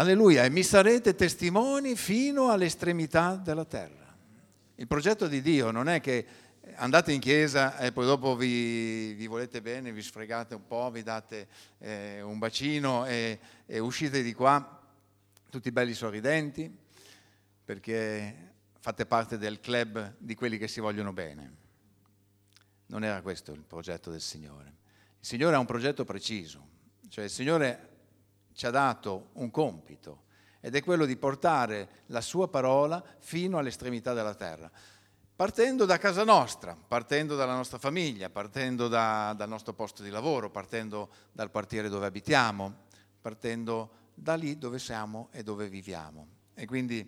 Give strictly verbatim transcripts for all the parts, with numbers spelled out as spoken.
Alleluia, e mi sarete testimoni fino all'estremità della terra. Il progetto di Dio non è che andate in chiesa e poi dopo vi, vi volete bene, vi sfregate un po', vi date eh, un bacino e, e uscite di qua tutti belli sorridenti perché fate parte del club di quelli che si vogliono bene. Non era questo il progetto del Signore. Il Signore ha un progetto preciso, cioè il Signore ci ha dato un compito ed è quello di portare la sua parola fino all'estremità della terra, partendo da casa nostra, partendo dalla nostra famiglia, partendo da, dal nostro posto di lavoro, partendo dal quartiere dove abitiamo, partendo da lì dove siamo e dove viviamo. E quindi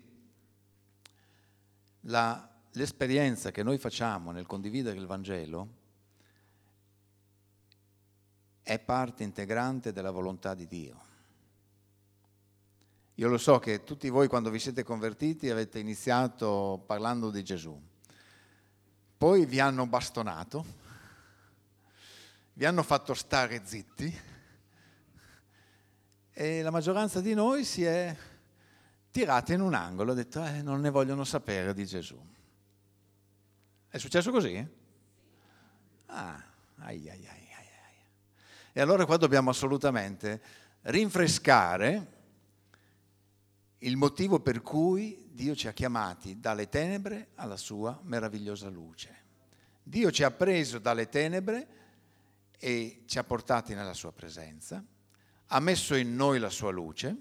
la, l'esperienza che noi facciamo nel condividere il Vangelo è parte integrante della volontà di Dio. Io lo so che tutti voi quando vi siete convertiti avete iniziato parlando di Gesù, poi vi hanno bastonato, vi hanno fatto stare zitti e la maggioranza di noi si è tirata in un angolo e ha detto eh, non ne vogliono sapere di Gesù. È successo così? Ah, ai ai ai ai. E allora qua dobbiamo assolutamente rinfrescare il motivo per cui Dio ci ha chiamati dalle tenebre alla sua meravigliosa luce. Dio ci ha preso dalle tenebre e ci ha portati nella sua presenza, ha messo in noi la sua luce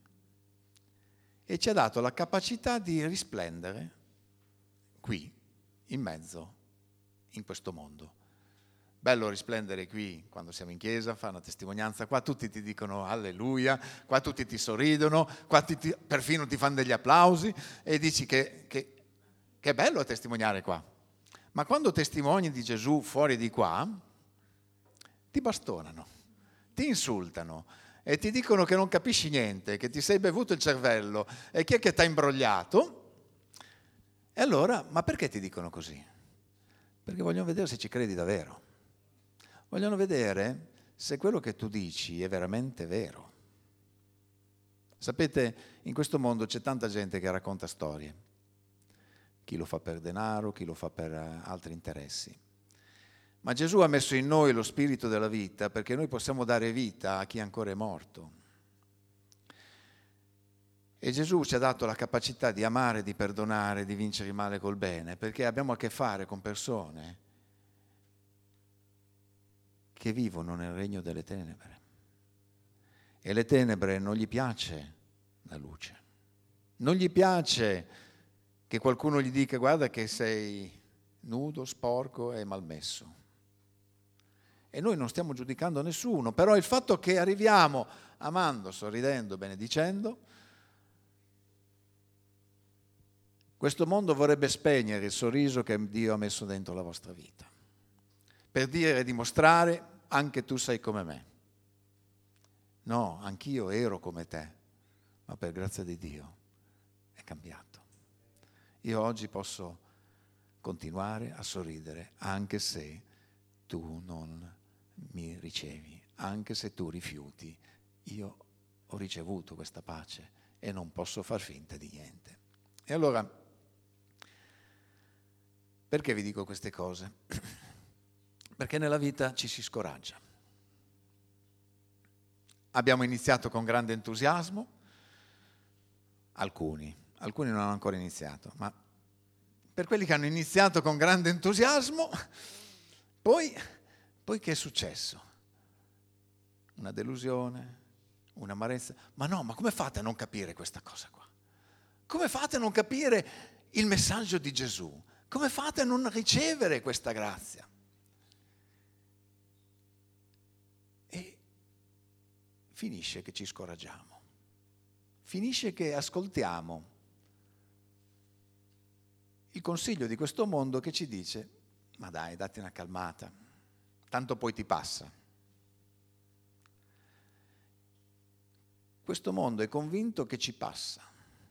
e ci ha dato la capacità di risplendere qui, in mezzo, in questo mondo. Bello risplendere qui quando siamo in chiesa, fa una testimonianza, qua tutti ti dicono alleluia, qua tutti ti sorridono, qua ti, ti, perfino ti fanno degli applausi e dici che, che, che è bello testimoniare qua. Ma quando testimoni di Gesù fuori di qua, ti bastonano, ti insultano e ti dicono che non capisci niente, che ti sei bevuto il cervello e chi è che ti ha imbrogliato? E allora, ma perché ti dicono così? Perché vogliono vedere se ci credi davvero. Vogliono vedere se quello che tu dici è veramente vero. Sapete, in questo mondo c'è tanta gente che racconta storie. Chi lo fa per denaro, chi lo fa per altri interessi. Ma Gesù ha messo in noi lo spirito della vita perché noi possiamo dare vita a chi ancora è morto. E Gesù ci ha dato la capacità di amare, di perdonare, di vincere il male col bene, perché abbiamo a che fare con persone che vivono nel regno delle tenebre. E le tenebre non gli piace la luce. Non gli piace che qualcuno gli dica guarda che sei nudo, sporco e malmesso. E noi non stiamo giudicando nessuno, però il fatto che arriviamo amando, sorridendo, benedicendo, questo mondo vorrebbe spegnere il sorriso che Dio ha messo dentro la vostra vita. Per dire e dimostrare, anche tu sei come me. No, anch'io ero come te, ma per grazia di Dio è cambiato. Io oggi posso continuare a sorridere, anche se tu non mi ricevi, anche se tu rifiuti. Io ho ricevuto questa pace e non posso far finta di niente. E allora, perché vi dico queste cose? Perché nella vita ci si scoraggia. Abbiamo iniziato con grande entusiasmo, alcuni, alcuni non hanno ancora iniziato, ma per quelli che hanno iniziato con grande entusiasmo, poi, poi che è successo? Una delusione, un'amarezza. Ma no, ma come fate a non capire questa cosa qua? Come fate a non capire il messaggio di Gesù? Come fate a non ricevere questa grazia? Finisce che ci scoraggiamo, finisce che ascoltiamo il consiglio di questo mondo che ci dice ma dai, datti una calmata, tanto poi ti passa. Questo mondo è convinto che ci passa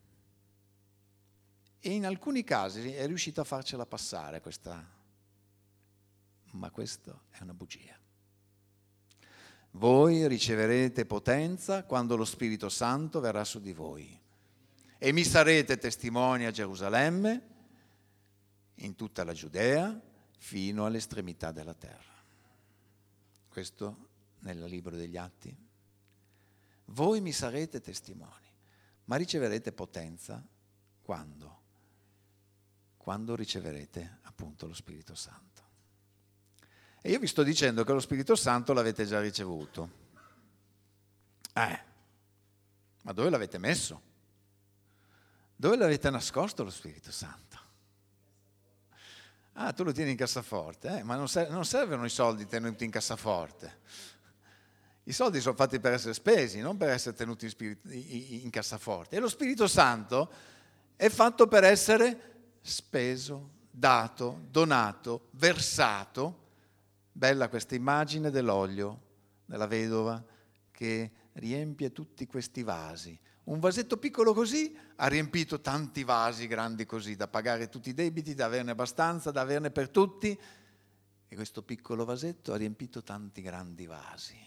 e in alcuni casi è riuscito a farcela passare questa, ma questo è una bugia. Voi riceverete potenza quando lo Spirito Santo verrà su di voi e mi sarete testimoni a Gerusalemme, in tutta la Giudea, fino all'estremità della terra. Questo nel libro degli Atti. Voi mi sarete testimoni, ma riceverete potenza quando? Quando riceverete appunto lo Spirito Santo. E io vi sto dicendo che lo Spirito Santo l'avete già ricevuto. Eh, ma dove l'avete messo? Dove l'avete nascosto lo Spirito Santo? Ah, tu lo tieni in cassaforte, eh? Ma non, ser- non servono i soldi tenuti in cassaforte. I soldi sono fatti per essere spesi, non per essere tenuti in, spirito, in cassaforte. E lo Spirito Santo è fatto per essere speso, dato, donato, versato. Bella questa immagine dell'olio, della vedova che riempie tutti questi vasi. Un vasetto piccolo così ha riempito tanti vasi grandi così, da pagare tutti i debiti, da averne abbastanza, da averne per tutti. E questo piccolo vasetto ha riempito tanti grandi vasi.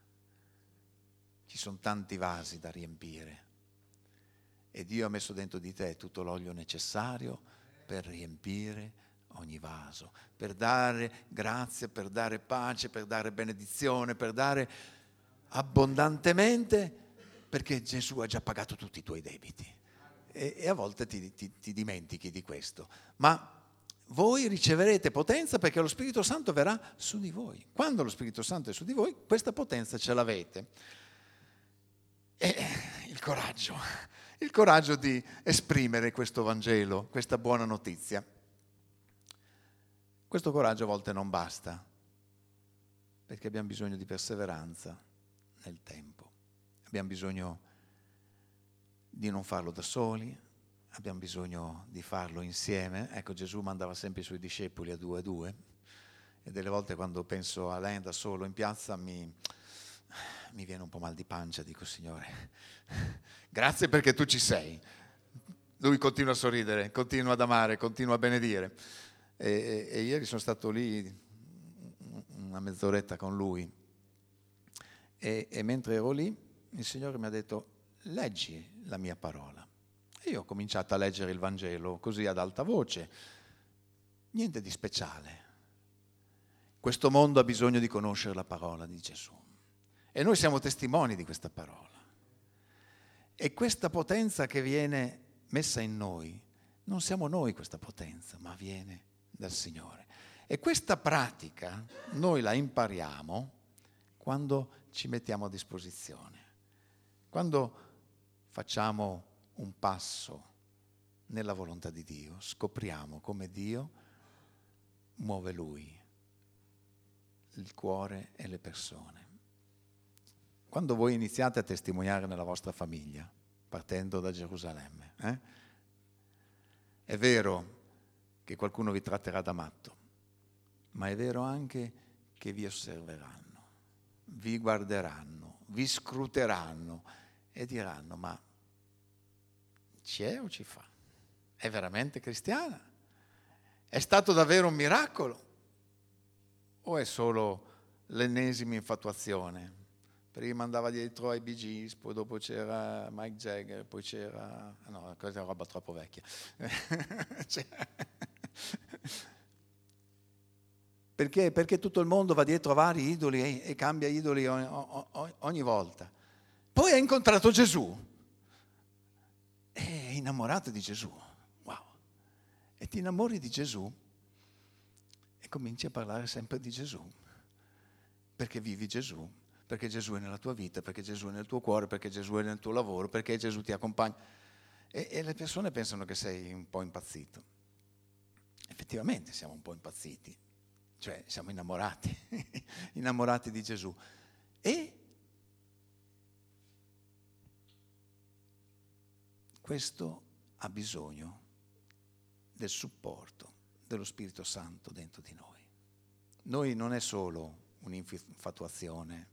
Ci sono tanti vasi da riempire. E Dio ha messo dentro di te tutto l'olio necessario per riempire ogni vaso, per dare grazia, per dare pace, per dare benedizione, per dare abbondantemente, perché Gesù ha già pagato tutti i tuoi debiti. E, e a volte ti, ti, ti dimentichi di questo. Ma voi riceverete potenza perché lo Spirito Santo verrà su di voi. Quando lo Spirito Santo è su di voi, questa potenza ce l'avete. E il coraggio, il coraggio di esprimere questo Vangelo, questa buona notizia. Questo coraggio a volte non basta, perché abbiamo bisogno di perseveranza nel tempo. Abbiamo bisogno di non farlo da soli, abbiamo bisogno di farlo insieme. Ecco, Gesù mandava sempre i suoi discepoli a due a due, e delle volte quando penso a lei da solo in piazza mi, mi viene un po' mal di pancia, dico: Signore, grazie perché tu ci sei. Lui continua a sorridere, continua ad amare, continua a benedire. E, e, e ieri sono stato lì una mezz'oretta con lui e, e mentre ero lì il Signore mi ha detto: leggi la mia parola. E io ho cominciato a leggere il Vangelo così ad alta voce, niente di speciale. Questo mondo ha bisogno di conoscere la parola di Gesù e noi siamo testimoni di questa parola. E questa potenza che viene messa in noi, non siamo noi questa potenza, ma viene dal Signore. E questa pratica noi la impariamo quando ci mettiamo a disposizione, quando facciamo un passo nella volontà di Dio, scopriamo come Dio muove Lui, il cuore e le persone. Quando voi iniziate a testimoniare nella vostra famiglia, partendo da Gerusalemme, eh, è vero che qualcuno vi tratterà da matto, ma è vero anche che vi osserveranno, vi guarderanno, vi scruteranno e diranno: ma ci è o ci fa? È veramente cristiana? È stato davvero un miracolo? O è solo l'ennesima infatuazione? Prima andava dietro ai Bee Gees, poi dopo c'era Mike Jagger, poi c'era... no, questa è roba troppo vecchia. Perché? Perché tutto il mondo va dietro a vari idoli e, e cambia idoli ogni, ogni, ogni volta. Poi ha incontrato Gesù. È innamorato di Gesù. Wow. E ti innamori di Gesù e cominci a parlare sempre di Gesù. Perché vivi Gesù. Perché Gesù è nella tua vita, perché Gesù è nel tuo cuore, perché Gesù è nel tuo lavoro, perché Gesù ti accompagna. E, e le persone pensano che sei un po' impazzito. Effettivamente siamo un po' impazziti, cioè siamo innamorati, innamorati di Gesù. E questo ha bisogno del supporto dello Spirito Santo dentro di noi. Noi non è solo un'infatuazione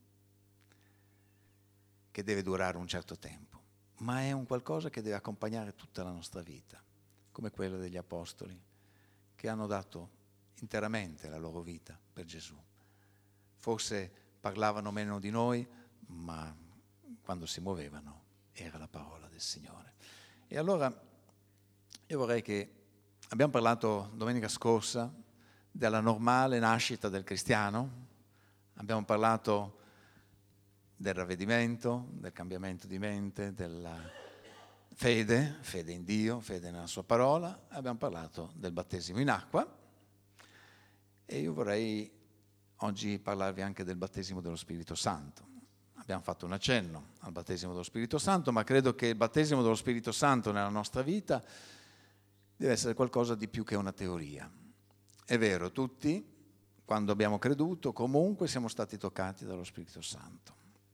che deve durare un certo tempo, ma è un qualcosa che deve accompagnare tutta la nostra vita, come quella degli apostoli, che hanno dato interamente la loro vita per Gesù. Forse parlavano meno di noi, ma quando si muovevano era la parola del Signore. E allora io vorrei che abbiamo parlato domenica scorsa della normale nascita del cristiano, abbiamo parlato del ravvedimento, del cambiamento di mente, della fede, fede in Dio, fede nella sua parola, abbiamo parlato del battesimo in acqua e io vorrei oggi parlarvi anche del battesimo dello Spirito Santo. Abbiamo fatto un accenno al battesimo dello Spirito Santo, ma credo che il battesimo dello Spirito Santo nella nostra vita deve essere qualcosa di più che una teoria. È vero, tutti, quando abbiamo creduto, comunque siamo stati toccati dallo Spirito Santo.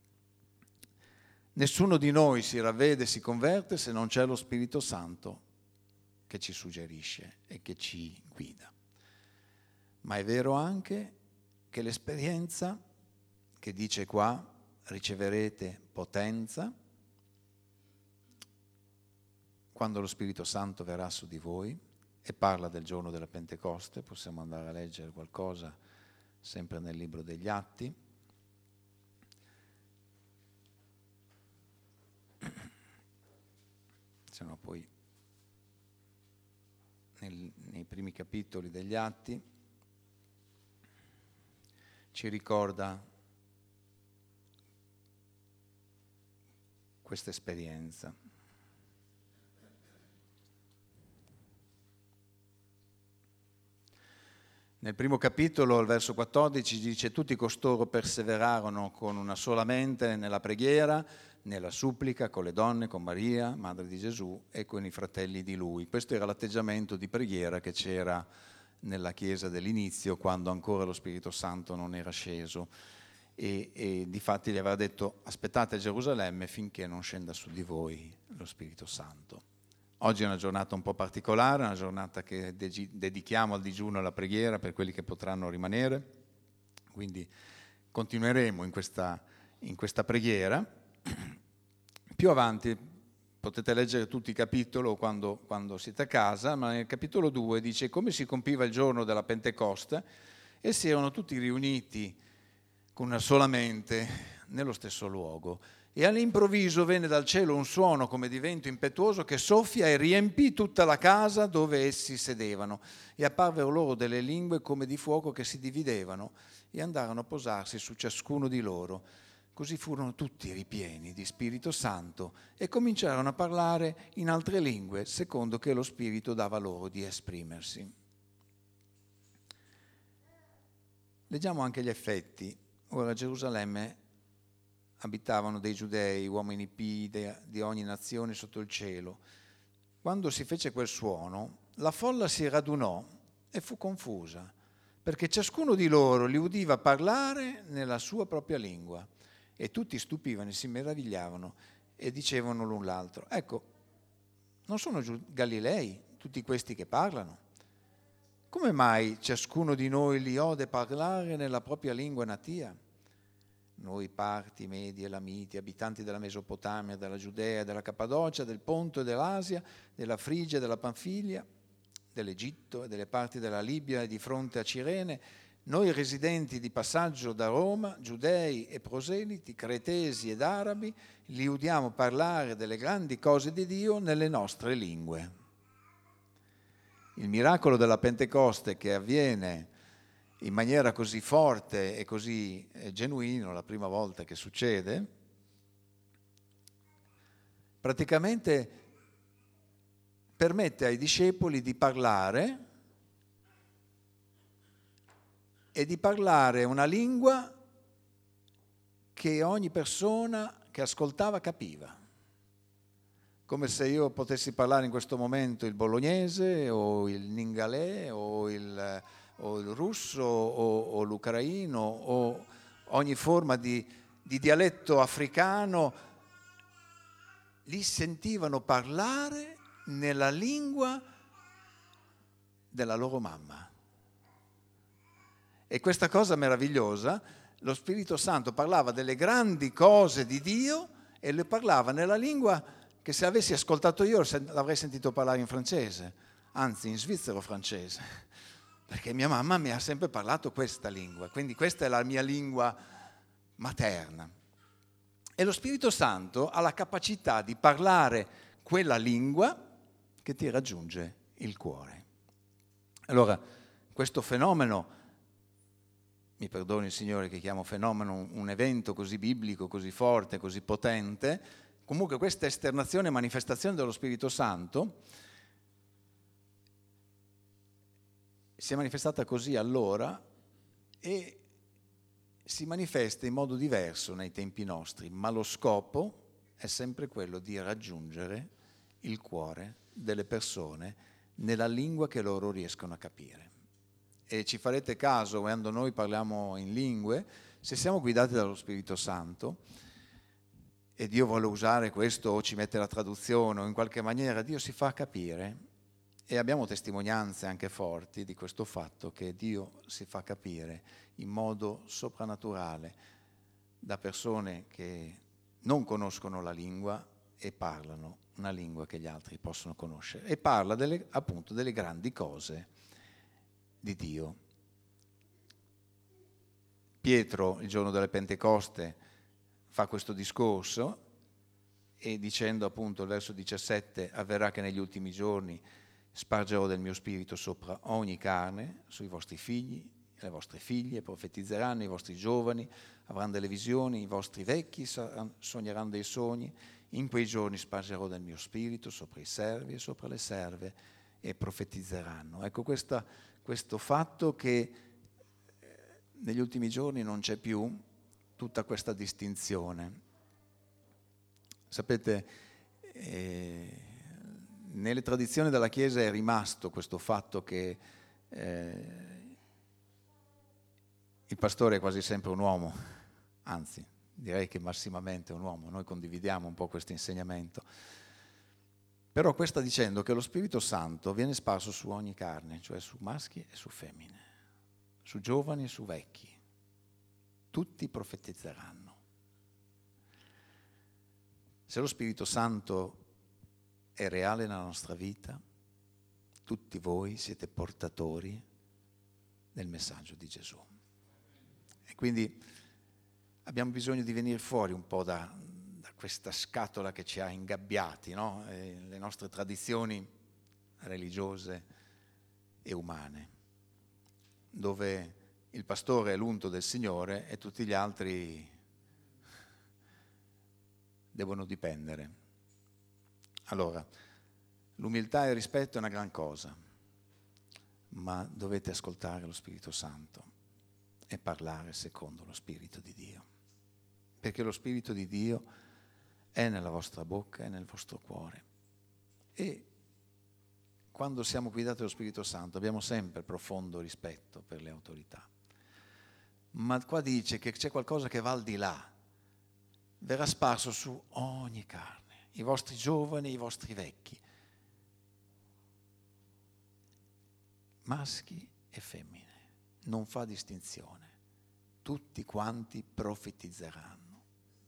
Nessuno di noi si ravvede, si converte se non c'è lo Spirito Santo che ci suggerisce e che ci guida. Ma è vero anche che l'esperienza che dice qua, riceverete potenza, quando lo Spirito Santo verrà su di voi, e parla del giorno della Pentecoste, possiamo andare a leggere qualcosa sempre nel libro degli Atti. Se no poi nel, nei primi capitoli degli Atti ci ricorda questa esperienza. Nel primo capitolo, al verso quattordici, dice: tutti costoro perseverarono con una sola mente nella preghiera, nella supplica, con le donne, con Maria, madre di Gesù, e con i fratelli di lui. Questo era l'atteggiamento di preghiera che c'era nella Chiesa dell'inizio, quando ancora lo Spirito Santo non era sceso. E, e difatti gli aveva detto: aspettate a Gerusalemme finché non scenda su di voi lo Spirito Santo. Oggi è una giornata un po' particolare, una giornata che de- dedichiamo al digiuno e alla preghiera per quelli che potranno rimanere, quindi continueremo in questa, in questa preghiera. Più avanti potete leggere tutti i capitoli quando, quando siete a casa, ma nel capitolo due dice: come si compiva il giorno della Pentecoste, e si erano tutti riuniti con una sola mente nello stesso luogo. E all'improvviso venne dal cielo un suono come di vento impetuoso che soffia e riempì tutta la casa dove essi sedevano. E apparvero loro delle lingue come di fuoco che si dividevano e andarono a posarsi su ciascuno di loro. Così furono tutti ripieni di Spirito Santo e cominciarono a parlare in altre lingue, secondo che lo Spirito dava loro di esprimersi. Leggiamo anche gli effetti. Ora a Gerusalemme abitavano dei giudei, uomini pii di ogni nazione sotto il cielo. Quando si fece quel suono, la folla si radunò e fu confusa, perché ciascuno di loro li udiva parlare nella sua propria lingua, e tutti stupivano e si meravigliavano e dicevano l'un l'altro: ecco, non sono Galilei tutti questi che parlano? Come mai ciascuno di noi li ode parlare nella propria lingua natia? Noi parti, Medi, Elamiti, abitanti della Mesopotamia, della Giudea, della Cappadocia, del Ponto e dell'Asia, della Frigia, della Panfilia, dell'Egitto e delle parti della Libia e di fronte a Cirene, noi residenti di passaggio da Roma, giudei e proseliti, cretesi ed arabi, li udiamo parlare delle grandi cose di Dio nelle nostre lingue. Il miracolo della Pentecoste, che avviene in maniera così forte e così eh, genuino, la prima volta che succede, praticamente permette ai discepoli di parlare e di parlare una lingua che ogni persona che ascoltava capiva. Come se io potessi parlare in questo momento il bolognese o il ningalè o il... o il russo o, o l'ucraino o ogni forma di, di dialetto africano, li sentivano parlare nella lingua della loro mamma. E questa cosa meravigliosa, lo Spirito Santo parlava delle grandi cose di Dio e le parlava nella lingua che, se avessi ascoltato io, l'avrei sentito parlare in francese, anzi in svizzero francese. Perché mia mamma mi ha sempre parlato questa lingua, quindi questa è la mia lingua materna. E lo Spirito Santo ha la capacità di parlare quella lingua che ti raggiunge il cuore. Allora, questo fenomeno, mi perdoni il Signore che chiamo fenomeno un evento così biblico, così forte, così potente, comunque questa esternazione e manifestazione dello Spirito Santo si è manifestata così allora e si manifesta in modo diverso nei tempi nostri, ma lo scopo è sempre quello di raggiungere il cuore delle persone nella lingua che loro riescono a capire. E ci farete caso quando noi parliamo in lingue, se siamo guidati dallo Spirito Santo e Dio vuole usare questo o ci mette la traduzione o in qualche maniera, Dio si fa capire. E abbiamo testimonianze anche forti di questo fatto che Dio si fa capire in modo soprannaturale da persone che non conoscono la lingua e parlano una lingua che gli altri possono conoscere. E parla delle, appunto delle grandi cose di Dio. Pietro, il giorno delle Pentecoste, fa questo discorso e dicendo appunto il verso diciassette, avverrà che negli ultimi giorni spargerò del mio spirito sopra ogni carne, sui vostri figli, le vostre figlie, profetizzeranno, i vostri giovani avranno delle visioni, i vostri vecchi sogneranno dei sogni, in quei giorni spargerò del mio spirito sopra i servi e sopra le serve e profetizzeranno. Ecco questa, questo fatto che negli ultimi giorni non c'è più tutta questa distinzione. Sapete, eh, nelle tradizioni della Chiesa è rimasto questo fatto che eh, il pastore è quasi sempre un uomo, anzi direi che massimamente un uomo, noi condividiamo un po' questo insegnamento, però qua sta dicendo che lo Spirito Santo viene sparso su ogni carne, cioè su maschi e su femmine, su giovani e su vecchi, tutti profetizzeranno. Se lo Spirito Santo è reale nella nostra vita, tutti voi siete portatori del messaggio di Gesù. E quindi abbiamo bisogno di venire fuori un po' da, da questa scatola che ci ha ingabbiati, no? E le nostre tradizioni religiose e umane, dove il pastore è l'unto del Signore e tutti gli altri devono dipendere. Allora, l'umiltà e il rispetto è una gran cosa, ma dovete ascoltare lo Spirito Santo e parlare secondo lo Spirito di Dio, perché lo Spirito di Dio è nella vostra bocca e nel vostro cuore. E quando siamo guidati dallo Spirito Santo abbiamo sempre profondo rispetto per le autorità. Ma qua dice che c'è qualcosa che va al di là, verrà sparso su ogni carne. I vostri giovani, i vostri vecchi, maschi e femmine, non fa distinzione, tutti quanti profetizzeranno.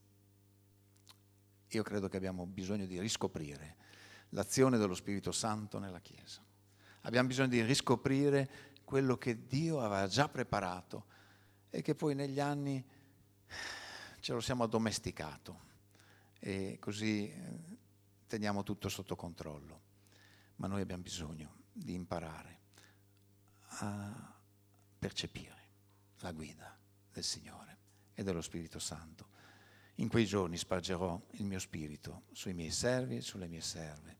Io credo che abbiamo bisogno di riscoprire l'azione dello Spirito Santo nella Chiesa. Abbiamo bisogno di riscoprire quello che Dio aveva già preparato e che poi negli anni ce lo siamo addomesticato. E così teniamo tutto sotto controllo. Ma noi abbiamo bisogno di imparare a percepire la guida del Signore e dello Spirito Santo. In quei giorni spargerò il mio spirito sui miei servi e sulle mie serve.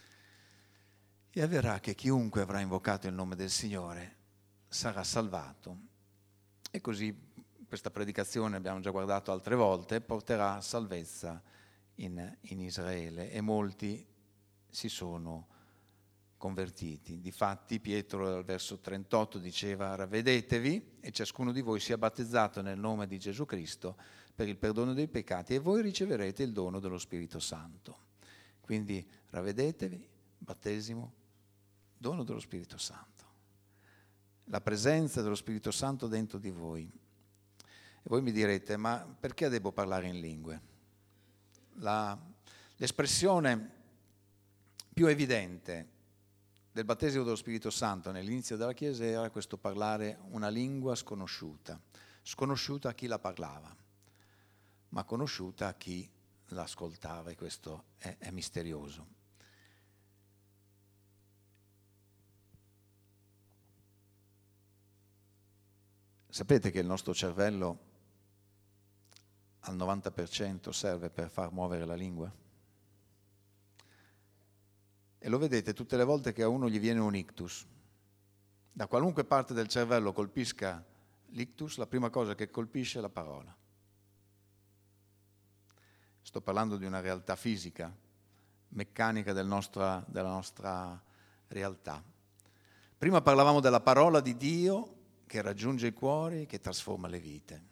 E avverrà che chiunque avrà invocato il nome del Signore sarà salvato. E così questa predicazione, abbiamo già guardato altre volte, porterà salvezza In, in Israele e molti si sono convertiti. Difatti Pietro al verso trentotto diceva: ravvedetevi e ciascuno di voi sia battezzato nel nome di Gesù Cristo per il perdono dei peccati e voi riceverete il dono dello Spirito Santo. Quindi ravvedetevi, battesimo, dono dello Spirito Santo, la presenza dello Spirito Santo dentro di voi. E voi mi direte: ma perché devo parlare in lingue? La, l'espressione più evidente del battesimo dello Spirito Santo nell'inizio della Chiesa era questo parlare una lingua sconosciuta, sconosciuta a chi la parlava. ma conosciuta a chi l'ascoltava, e questo è, è misterioso. Sapete che il nostro cervello al novanta per cento serve per far muovere la lingua? E lo vedete tutte le volte che a uno gli viene un ictus. Da qualunque parte del cervello colpisca l'ictus, la prima cosa che colpisce è la parola. Sto parlando di una realtà fisica, meccanica del nostra, della nostra realtà. Prima parlavamo della parola di Dio che raggiunge i cuori, che trasforma le vite.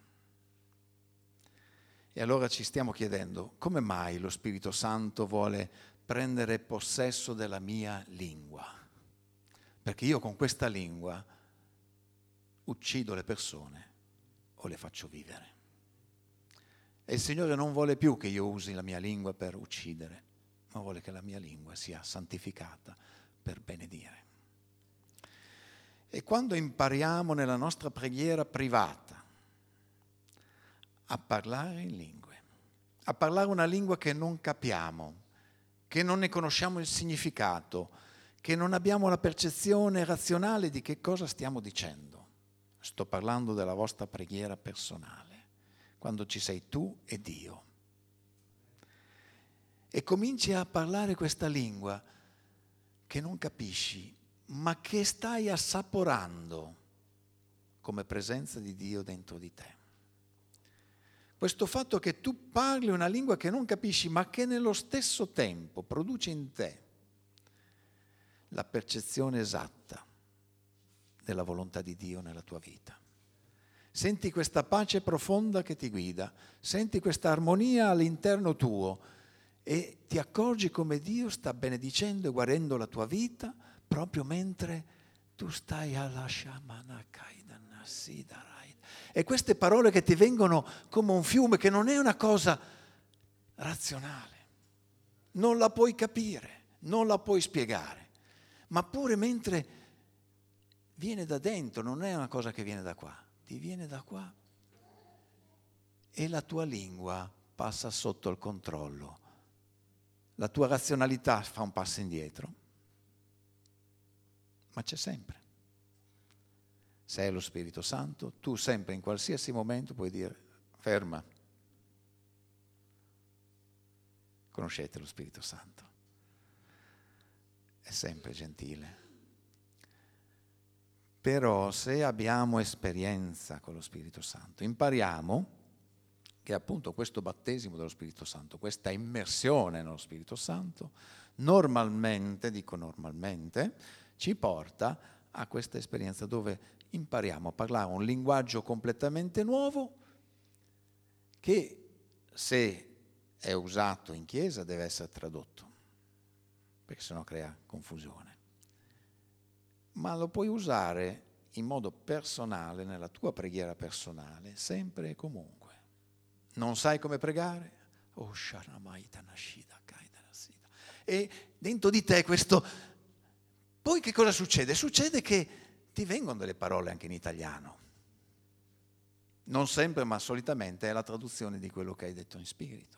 E allora ci stiamo chiedendo, come mai lo Spirito Santo vuole prendere possesso della mia lingua? Perché io con questa lingua uccido le persone o le faccio vivere. E il Signore non vuole più che io usi la mia lingua per uccidere, ma vuole che la mia lingua sia santificata per benedire. E quando impariamo nella nostra preghiera privata a parlare in lingue, a parlare una lingua che non capiamo, che non ne conosciamo il significato, che non abbiamo la percezione razionale di che cosa stiamo dicendo. Sto parlando della vostra preghiera personale, quando ci sei tu e Dio. E cominci a parlare questa lingua che non capisci, ma che stai assaporando come presenza di Dio dentro di te. Questo fatto che tu parli una lingua che non capisci, ma che nello stesso tempo produce in te la percezione esatta della volontà di Dio nella tua vita. Senti questa pace profonda che ti guida, senti questa armonia all'interno tuo e ti accorgi come Dio sta benedicendo e guarendo la tua vita proprio mentre tu stai alla Shamana Kaidana Sidarai. E queste parole che ti vengono come un fiume, che non è una cosa razionale, non la puoi capire, non la puoi spiegare, ma pure mentre viene da dentro, non è una cosa che viene da qua, ti viene da qua e la tua lingua passa sotto il controllo. La tua razionalità fa un passo indietro, ma c'è sempre. Se è lo Spirito Santo, tu sempre in qualsiasi momento puoi dire ferma. Conoscete lo Spirito Santo. È sempre gentile. Però se abbiamo esperienza con lo Spirito Santo, impariamo che appunto questo battesimo dello Spirito Santo, questa immersione nello Spirito Santo, normalmente, dico normalmente, ci porta a questa esperienza dove impariamo a parlare un linguaggio completamente nuovo che, se è usato in chiesa, deve essere tradotto, perché sennò crea confusione. Ma lo puoi usare in modo personale, nella tua preghiera personale, sempre e comunque. Non sai come pregare? Oh, Sharamaita Nashida Kaida Nasida. E dentro di te questo... Poi che cosa succede? Succede che ti vengono delle parole anche in italiano. Non sempre, ma solitamente è la traduzione di quello che hai detto in spirito.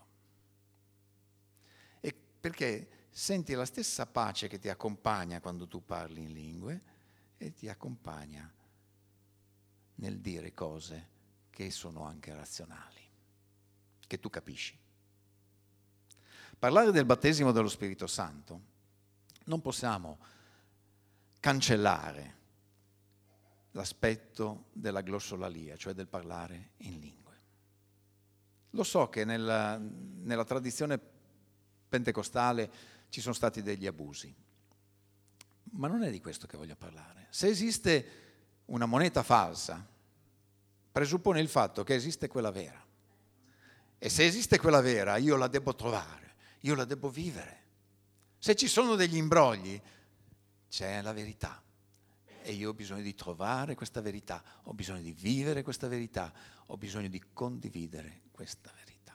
E perché senti la stessa pace che ti accompagna quando tu parli in lingue e ti accompagna nel dire cose che sono anche razionali, che tu capisci. Parlare del battesimo dello Spirito Santo non possiamo cancellare l'aspetto della glossolalia, cioè del parlare in lingue. Lo so che nella, nella tradizione pentecostale ci sono stati degli abusi, ma non è di questo che voglio parlare. Se esiste una moneta falsa, presuppone il fatto che esiste quella vera. E se esiste quella vera, io la devo trovare, io la devo vivere. Se ci sono degli imbrogli, c'è la verità. E io ho bisogno di trovare questa verità, ho bisogno di vivere questa verità, ho bisogno di condividere questa verità.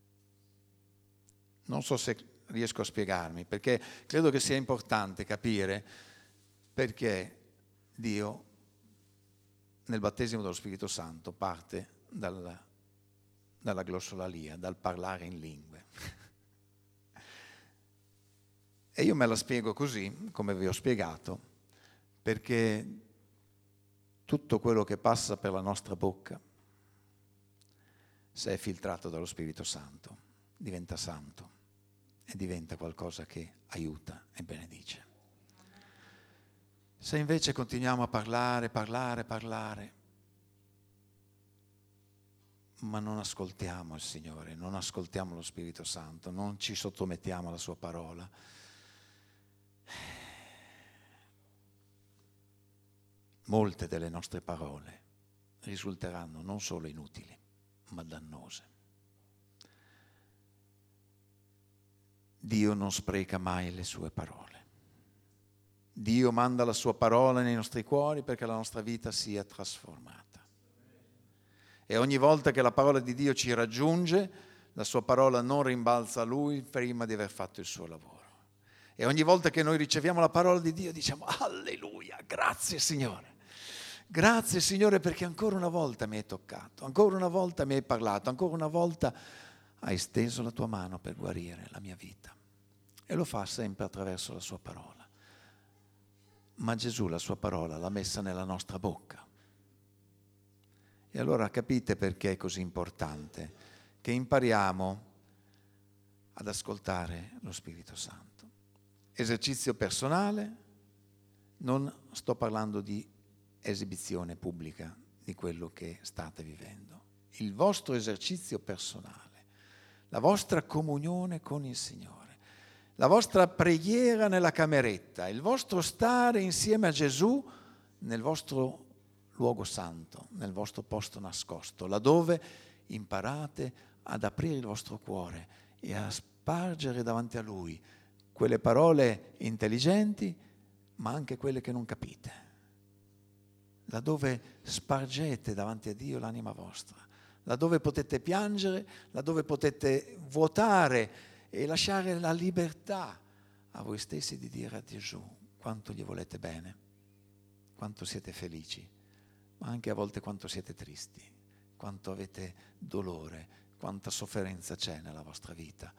Non so se riesco a spiegarmi, perché credo che sia importante capire perché Dio nel battesimo dello Spirito Santo parte dal, dalla glossolalia, dal parlare in lingue. E io me la spiego così, come vi ho spiegato, perché tutto quello che passa per la nostra bocca, se è filtrato dallo Spirito Santo, diventa santo e diventa qualcosa che aiuta e benedice. Se invece continuiamo a parlare, parlare, parlare, ma non ascoltiamo il Signore, non ascoltiamo lo Spirito Santo, non ci sottomettiamo alla sua parola, molte delle nostre parole risulteranno non solo inutili, ma dannose. Dio non spreca mai le sue parole. Dio manda la sua parola nei nostri cuori perché la nostra vita sia trasformata. E ogni volta che la parola di Dio ci raggiunge, la sua parola non rimbalza a Lui prima di aver fatto il suo lavoro. E ogni volta che noi riceviamo la parola di Dio diciamo alleluia, grazie Signore. Grazie Signore perché ancora una volta mi hai toccato, ancora una volta mi hai parlato, ancora una volta hai steso la tua mano per guarire la mia vita. E lo fa sempre attraverso la sua parola. Ma Gesù la sua parola l'ha messa nella nostra bocca. E allora capite perché è così importante che impariamo ad ascoltare lo Spirito Santo. Esercizio personale, non sto parlando di esibizione pubblica di quello che state vivendo. Il vostro esercizio personale, la vostra comunione con il Signore, la vostra preghiera nella cameretta, il vostro stare insieme a Gesù nel vostro luogo santo, nel vostro posto nascosto, laddove imparate ad aprire il vostro cuore e a spargere davanti a Lui quelle parole intelligenti, ma anche quelle che non capite. Laddove spargete davanti a Dio l'anima vostra, laddove potete piangere, laddove potete vuotare e lasciare la libertà a voi stessi di dire a Gesù quanto gli volete bene, quanto siete felici, ma anche a volte quanto siete tristi, quanto avete dolore, quanta sofferenza c'è nella vostra vita.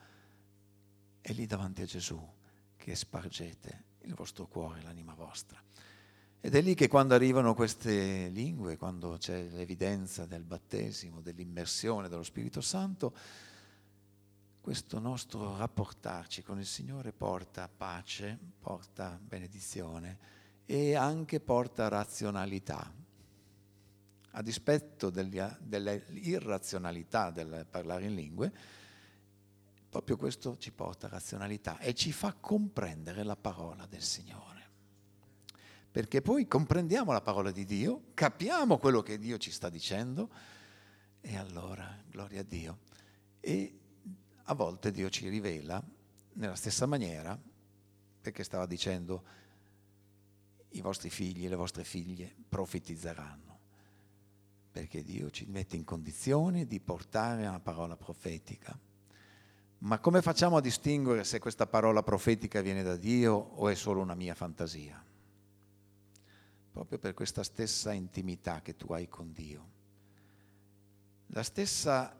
È lì davanti a Gesù che spargete il vostro cuore, l'anima vostra. Ed è lì che quando arrivano queste lingue, quando c'è l'evidenza del battesimo, dell'immersione dello Spirito Santo, questo nostro rapportarci con il Signore porta pace, porta benedizione e anche porta razionalità. A dispetto dell'irrazionalità del parlare in lingue, proprio questo ci porta razionalità e ci fa comprendere la parola del Signore. Perché poi comprendiamo la parola di Dio, capiamo quello che Dio ci sta dicendo e allora, gloria a Dio. E a volte Dio ci rivela nella stessa maniera, perché stava dicendo i vostri figli e le vostre figlie profetizzeranno, perché Dio ci mette in condizione di portare una parola profetica. Ma come facciamo a distinguere se questa parola profetica viene da Dio o è solo una mia fantasia? Proprio per questa stessa intimità che tu hai con Dio. La stessa,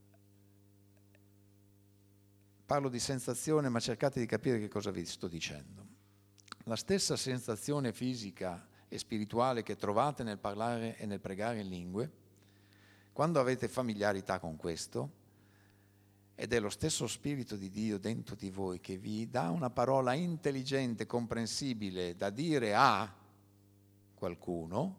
parlo di sensazione, ma cercate di capire che cosa vi sto dicendo. La stessa sensazione fisica e spirituale che trovate nel parlare e nel pregare in lingue, quando avete familiarità con questo, ed è lo stesso Spirito di Dio dentro di voi che vi dà una parola intelligente, comprensibile da dire a qualcuno,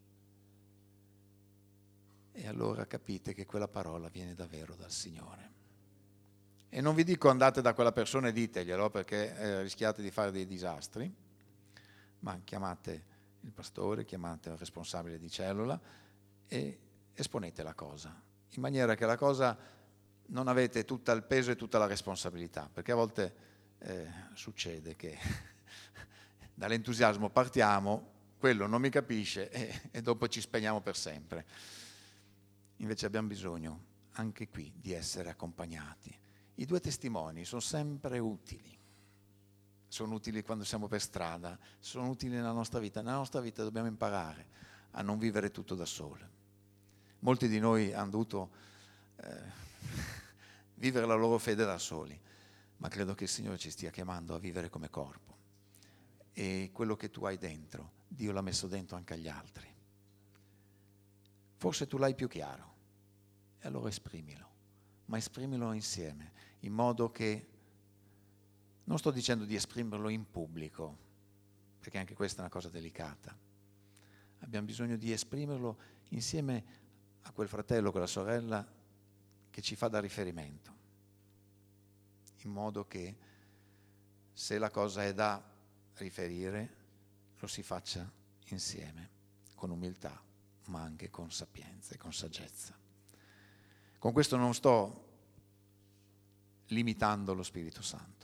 e allora capite che quella parola viene davvero dal Signore. E non vi dico andate da quella persona e diteglielo perché eh, rischiate di fare dei disastri, ma chiamate il pastore, chiamate il responsabile di cellula e esponete la cosa, in maniera che la cosa non avete tutto il peso e tutta la responsabilità, perché a volte eh, succede che dall'entusiasmo partiamo, quello non mi capisce e, e dopo ci spegniamo per sempre. Invece abbiamo bisogno anche qui di essere accompagnati. I due testimoni sono sempre utili, sono utili quando siamo per strada, sono utili nella nostra vita. Nella nostra vita dobbiamo imparare a non vivere tutto da sole. Molti di noi hanno dovuto eh, vivere la loro fede da soli, ma credo che il Signore ci stia chiamando a vivere come corpo. E quello che tu hai dentro, Dio l'ha messo dentro anche agli altri. Forse tu l'hai più chiaro, e allora esprimilo, ma esprimilo insieme, in modo che, non sto dicendo di esprimerlo in pubblico, perché anche questa è una cosa delicata. Abbiamo bisogno di esprimerlo insieme a quel fratello, quella sorella che ci fa da riferimento, in modo che se la cosa è da riferire lo si faccia insieme, con umiltà, ma anche con sapienza e con saggezza. Con questo non sto limitando lo Spirito Santo,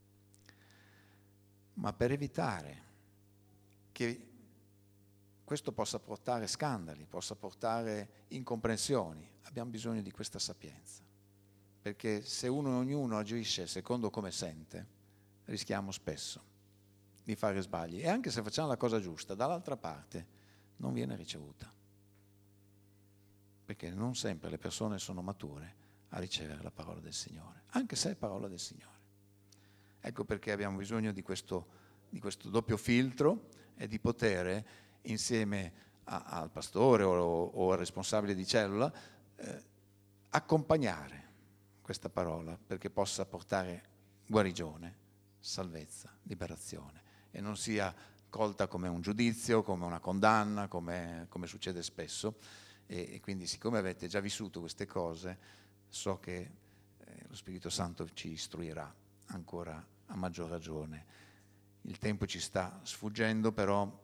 ma per evitare che questo possa portare scandali, possa portare incomprensioni, abbiamo bisogno di questa sapienza, perché se uno e ognuno agisce secondo come sente, rischiamo spesso di fare sbagli, e anche se facciamo la cosa giusta, dall'altra parte non viene ricevuta, perché non sempre le persone sono mature a ricevere la parola del Signore, anche se è parola del Signore. Ecco perché abbiamo bisogno di questo, di questo doppio filtro e di poter, insieme a, al pastore o, o al responsabile di cellula, eh, accompagnare questa parola perché possa portare guarigione, salvezza, liberazione, e non sia colta come un giudizio, come una condanna, come, come succede spesso. E, e quindi, siccome avete già vissuto queste cose, so che eh, lo Spirito Santo ci istruirà ancora a maggior ragione. Il tempo ci sta sfuggendo, però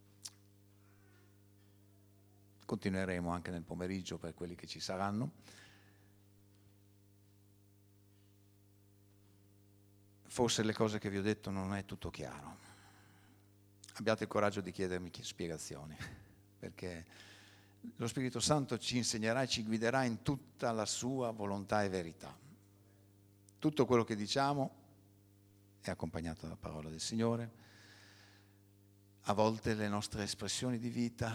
continueremo anche nel pomeriggio per quelli che ci saranno. Forse le cose che vi ho detto non è tutto chiaro. Abbiate il coraggio di chiedermi spiegazioni, perché lo Spirito Santo ci insegnerà e ci guiderà in tutta la sua volontà e verità. Tutto quello che diciamo è accompagnato dalla parola del Signore. A volte le nostre espressioni di vita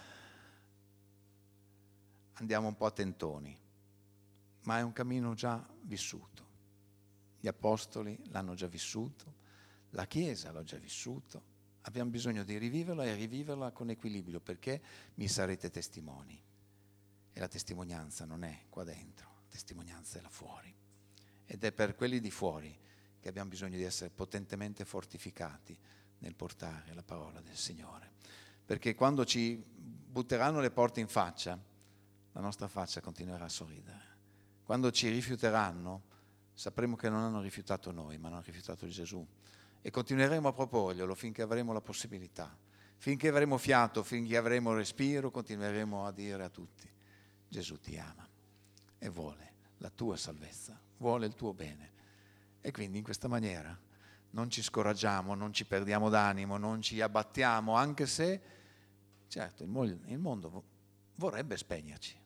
andiamo un po' a tentoni, ma è un cammino già vissuto. Gli apostoli l'hanno già vissuto, la Chiesa l'ha già vissuto. Abbiamo bisogno di riviverla e riviverla con equilibrio, perché mi sarete testimoni. E la testimonianza non è qua dentro, la testimonianza è là fuori. Ed è per quelli di fuori che abbiamo bisogno di essere potentemente fortificati nel portare la parola del Signore. Perché quando ci butteranno le porte in faccia, la nostra faccia continuerà a sorridere. Quando ci rifiuteranno, sapremo che non hanno rifiutato noi, ma hanno rifiutato Gesù. E continueremo a proporglielo finché avremo la possibilità. Finché avremo fiato, finché avremo respiro, continueremo a dire a tutti: Gesù ti ama e vuole la tua salvezza, vuole il tuo bene. E quindi in questa maniera non ci scoraggiamo, non ci perdiamo d'animo, non ci abbattiamo, anche se, certo, il mondo vorrebbe spegnerci.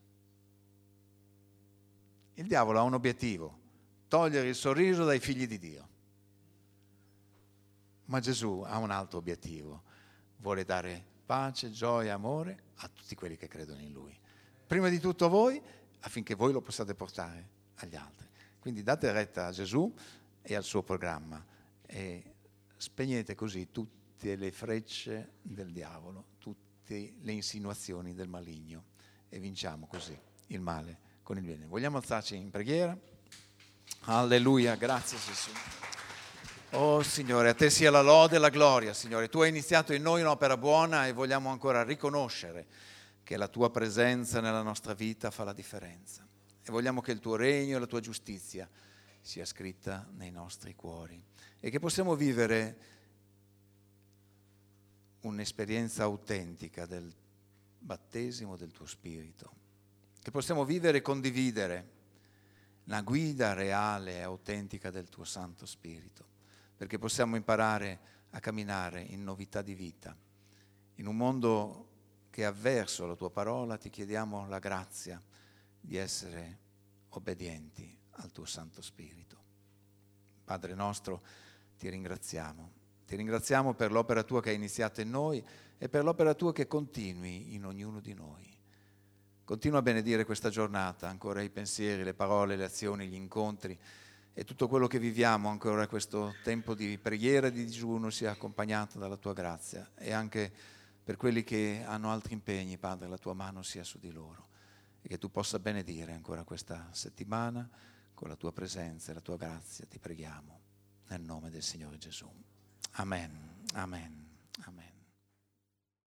Il diavolo ha un obiettivo: togliere il sorriso dai figli di Dio. Ma Gesù ha un altro obiettivo: vuole dare pace, gioia, amore a tutti quelli che credono in Lui. Prima di tutto a voi, affinché voi lo possiate portare agli altri. Quindi date retta a Gesù e al suo programma e spegnete così tutte le frecce del diavolo, tutte le insinuazioni del maligno, e vinciamo così il male con il bene. Vogliamo alzarci in preghiera? Alleluia, grazie Gesù. Oh Signore, a te sia la lode e la gloria, Signore. Tu hai iniziato in noi un'opera buona e vogliamo ancora riconoscere che la tua presenza nella nostra vita fa la differenza. E vogliamo che il tuo regno e la tua giustizia sia scritta nei nostri cuori e che possiamo vivere un'esperienza autentica del battesimo del tuo Spirito, che possiamo vivere e condividere la guida reale e autentica del tuo Santo Spirito, perché possiamo imparare a camminare in novità di vita. In un mondo che è avverso alla tua parola, ti chiediamo la grazia di essere obbedienti al tuo Santo Spirito. Padre nostro, ti ringraziamo. Ti ringraziamo per l'opera tua che hai iniziato in noi e per l'opera tua che continui in ognuno di noi. Continua a benedire questa giornata, ancora i pensieri, le parole, le azioni, gli incontri e tutto quello che viviamo, ancora questo tempo di preghiera e di digiuno sia accompagnato dalla tua grazia, e anche per quelli che hanno altri impegni, Padre, la tua mano sia su di loro e che tu possa benedire ancora questa settimana con la tua presenza e la tua grazia, ti preghiamo nel nome del Signore Gesù. Amen, amen, amen.